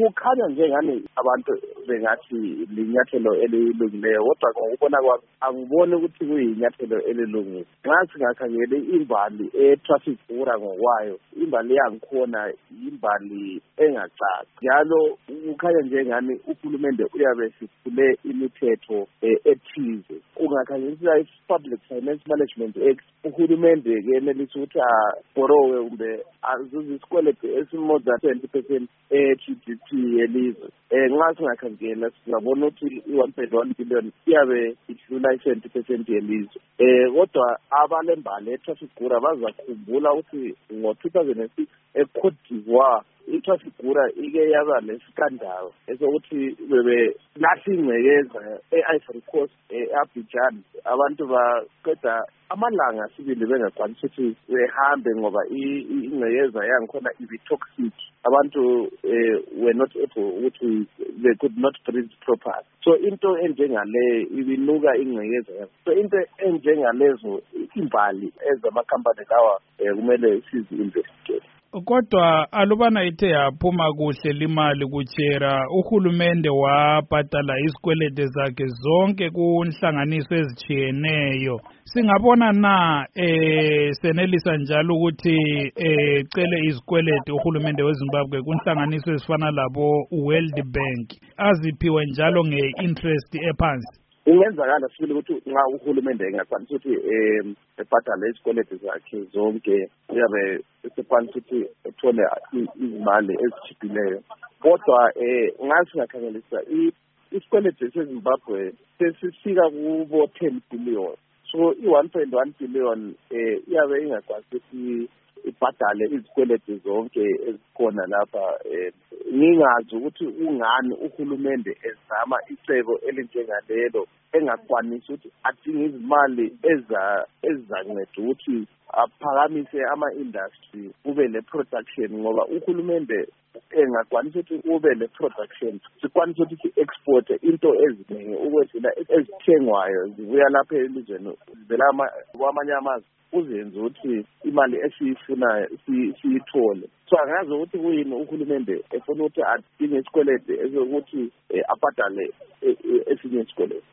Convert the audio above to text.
kukhanya njengani abantu bengathi linyathelo elilungileyo kodwa ngokubona kwami angiboni ukuthi kuyinyathelo elilungile. Nxa singakhangele imbali e-traffic bura ngokwayo, imbali yangikhona imbali engacaci. Njalo kukhanya njengani uhulumende uyabe sifule imithetho ethize. Ungakhangelisisa i-Public Finance Management Act, uhulumende kenelisa ukuthi abhorowe kumbe azuze isikweletu esi-more than 20% e-GDP yelizwe. Nxa singakhangela singabona ukuthi i-1.1 billion iyabe idlula i-70% yelizwe. Kodwa abalembali e-traffic bura bazakhumbula ukuthi ngo-2006 e-Cote d'Ivoire i-traffic bura ike yaba lesikandalo esokuthi bebelahla ingcekeza e-Ivory Coast, e-Abidjan. Abantu baqeda amalanga sibili bengakwanisi ukuthi behambe ngoba ingcekeza yangikhona ibi-toxic. Abantu were not able ukuthi they could not breathe properly. So into enjengale ibinuka ingcekeza. So into enjengalezo imbali ezamakhampani lawa kumele sizi-investigate. Kodwa alubana ithe yaphuma kuhle limali kutshera, uhulumende wabhadala isikwelede zakhe zonke kunhlanganiso ezitshiyeneyo. Singabona na senelisa njalo ukuthi cele izikwelede uhulumende weZimbabwe kunhlanganiso ezifana labo World Bank aziphiwe njalo nge-interest ephansi? Ingenzakala sibili ukuthi nxa uhulumende engakwanisa ukuthi ebhadale izikwelede zakhe zonke uyabe esekwanisa ukuthi ethole izimali ezitshiphileyo. Kodwa nxa singakhangelisa isikwelede seZimbabwe sesifika kubo 10 billion. So i-1.1 billion iyabe ingakwanisa ukuthi ibhadale izikwelede zonke ezikhona lapha. Ngingazi ukuthi ungani uhulumende ezama icebo elinjengalelo engakwanisi ukuthi adinge izimali ezizanceda ukuthi aphakamise ama-industry kube le-production, ngoba uhulumende engakwanisa ukuthi kube le-production sikwanisa ukuthi si-export into eziningi ukwedlula ezithengwayo zibuya lapha elizweni zivela kwamanye amazwe uzenze ukuthi imali esiyifunayo siyithole. So angazi ukuthi kuyini uhulumende efuna ukuthi adinge isikwelede esokuthi abhadale esinye isikwelede.